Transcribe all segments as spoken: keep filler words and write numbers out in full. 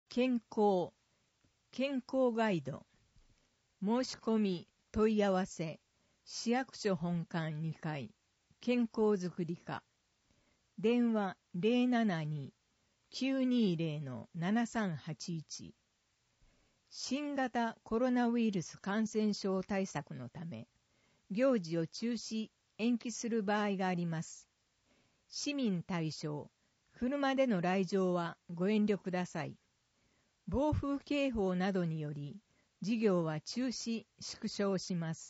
健康、健康ガイド、申し込み、問い合わせ、市役所本館にかい、健康づくり課、電話 ゼロななに きゅうにゼロ ななさんはちいち、新型コロナウイルス感染症対策のため、行事を中止、延期する場合があります。市民対象、車での来場はご遠慮ください。暴風警報などにより、事業は中止、縮小します。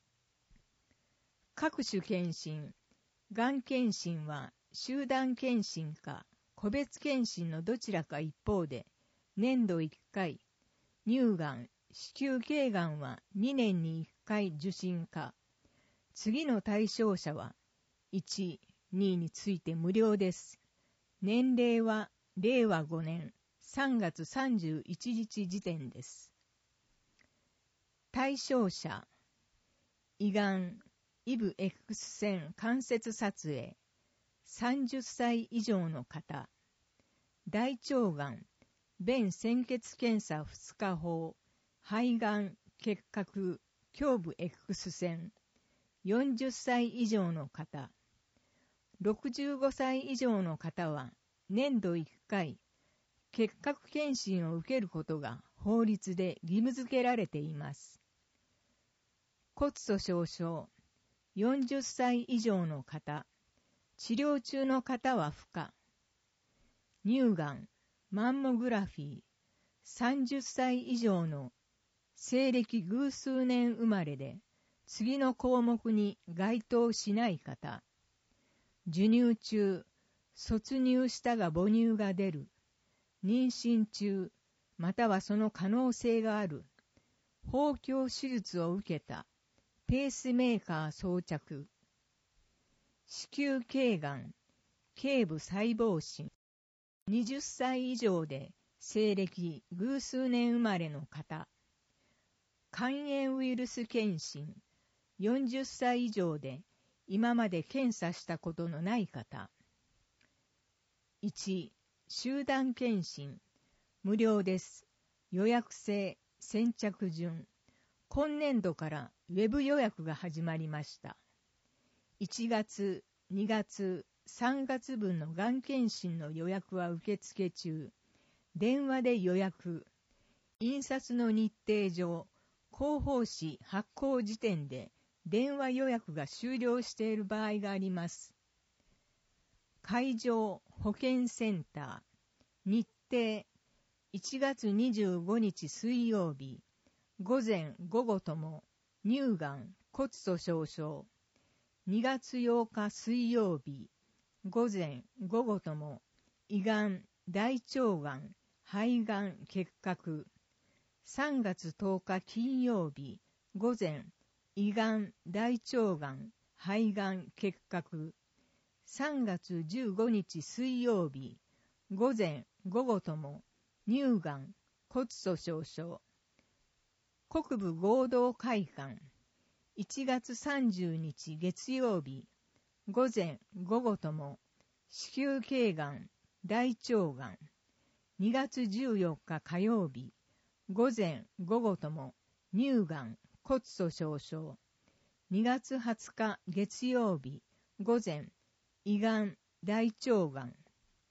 各種検診、がん検診は集団検診か個別検診のどちらか一方で、年度いっかい、乳がん、子宮頸がんはにねんにいっかい受診か、次の対象者はいち、にについて無料です。年齢はれいわごねんさんがつさんじゅういちにち時点です。対象者、胃がん、イブ X 線関節撮影、さんじゅっさい以上の方、大腸がん、便潜血検査ふつか法、肺がん、結核、胸部 X 線、よんじゅっさい以上の方、ろくじゅうごさい以上の方は年度いっかい、結核検診を受けることが法律で義務付けられています。骨粗鬆症、よんじゅっさい以上の方、治療中の方は不可。乳がん、マンモグラフィー、さんじゅっさい以上の西暦偶数年生まれで、次の項目に該当しない方、授乳中、卒乳したが母乳が出る、妊娠中、またはその可能性がある、包協手術を受けた、ペースメーカー装着、子宮頸がん、頸部細胞診、はたち以上で西暦偶数年生まれの方、肝炎ウイルス検診、よんじゅっさい以上で今まで検査したことのない方。いち、集団検診、無料です。予約制、先着順。今年度からウェブ予約が始まりました。いちがつ、にがつ、さんがつ分のがん検診の予約は受付中。電話で予約。印刷の日程上、広報誌発行時点で電話予約が終了している場合があります。会場保健センター、日程、いちがつにじゅうごにち水曜日、午前午後とも乳がん骨粗鬆症、にがつようか水曜日、午前午後とも胃がん、大腸がん、肺がん、結核、さんがつとおか金曜日、午前胃がん、大腸がん、肺がん、結核、さんがつじゅうごにち水曜日、午前午後とも乳がん、骨粗鬆症、国部合同会館、いちがつさんじゅうにち月曜日、午前午後とも子宮頸がん、大腸がん、にがつじゅうよっか火曜日、午前午後とも乳がん、骨粗鬆症、にがつはつか月曜日、午前胃がん、大腸がん。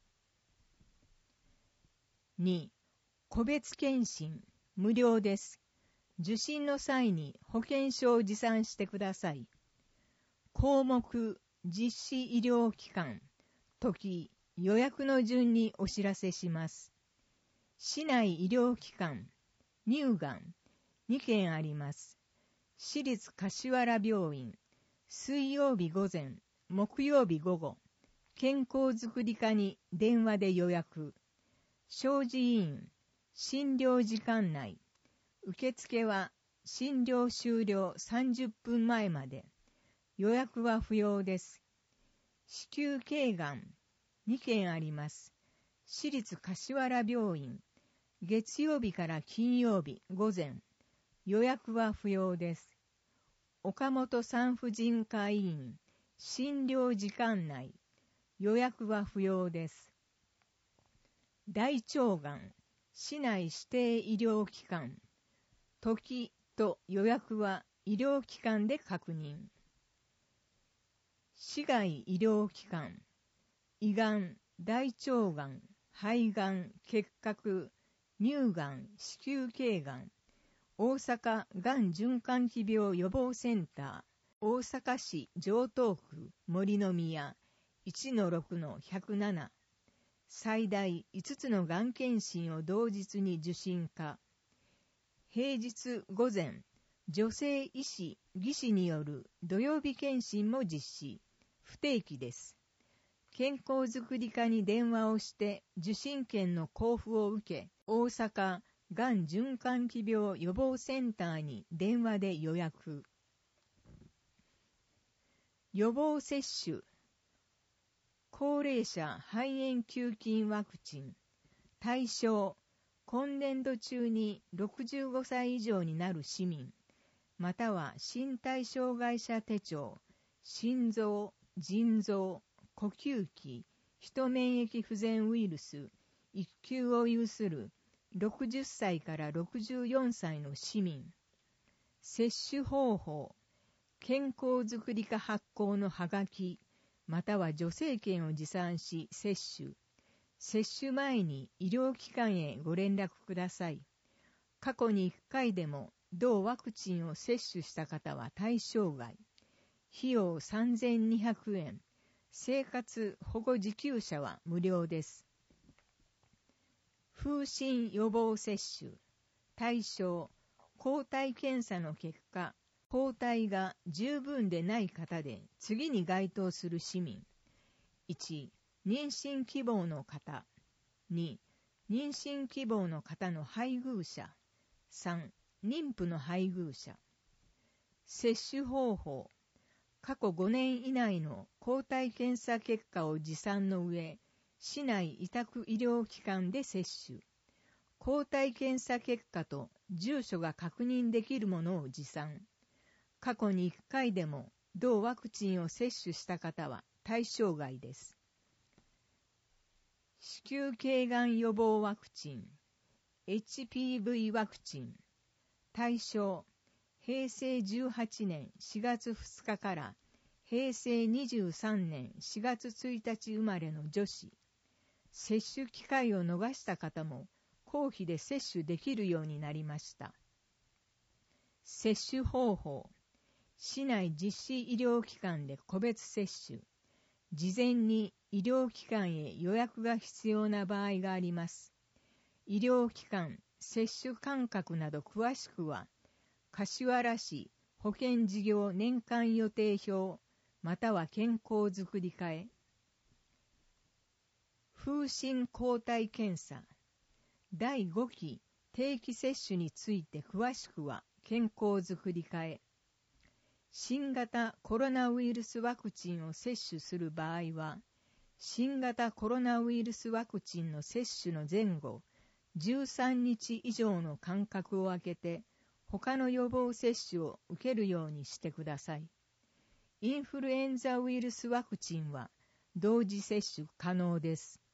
に、個別検診、無料です。受診の際に保険証を持参してください。項目、実施医療機関、時、予約の順にお知らせします。市内医療機関、乳がん、にけんあります。市立柏原病院、水曜日午前、木曜日午後、健康づくり課に電話で予約。小児医院、診療時間内。受付は診療終了さんじゅっぷんまえまで。予約は不要です。子宮頸がん、にけんあります。市立柏原病院、月曜日から金曜日午前。予約は不要です。岡本産婦人科医院、診療時間内。予約は不要です。大腸がん、 市内指定医療機関、時と予約は医療機関で確認。市外医療機関、胃がん、大腸がん、肺がん、結核、乳がん、子宮頸がん、大阪がん循環器病予防センター、大阪市城東区森の宮 いちのろくのひゃくなな、最大いつつのがん検診を同日に受診可。平日午前、女性医師・技師による土曜日検診も実施。不定期です。健康づくり課に電話をして受診券の交付を受け、大阪がん循環器病予防センターに電話で予約。予防接種。高齢者肺炎球菌ワクチン。対象、今年度中にろくじゅうごさい以上になる市民、または身体障害者手帳、心臓、腎臓、呼吸器、ヒト免疫不全ウイルス、一級を有するろくじゅっさいからろくじゅうよんさいの市民。接種方法、健康づくり課発行のはがき、または助成券を持参し接種。接種前に医療機関へご連絡ください。過去にいっかいでも同ワクチンを接種した方は対象外。費用さんぜんにひゃくえん。生活保護受給者は無料です。風疹予防接種。対象、抗体検査の結果、抗体が十分でない方で次に該当する市民。いち、妊娠希望の方。に、妊娠希望の方の配偶者。さん、妊婦の配偶者。接種方法。過去ごねん以内の抗体検査結果を持参の上、市内委託医療機関で接種。抗体検査結果と住所が確認できるものを持参。過去にいっかいでも同ワクチンを接種した方は対象外です。子宮頸がん予防ワクチン、エイチピーブイ ワクチン。対象、へいせいじゅうはちねんしがつふつかからへいせいにじゅうさんねんしがつついたち生まれの女子。接種機会を逃した方も公費で接種できるようになりました。接種方法。市内実施医療機関で個別接種。事前に医療機関へ予約が必要な場合があります。医療機関、接種間隔など詳しくは、柏原市保健事業年間予定表、または健康づくり課へ。風疹抗体検査。だいごき定期接種について詳しくは健康づくり課へ。新型コロナウイルスワクチンを接種する場合は、新型コロナウイルスワクチンの接種の前後、じゅうさんにち以上の間隔を空けて、他の予防接種を受けるようにしてください。インフルエンザウイルスワクチンは同時接種可能です。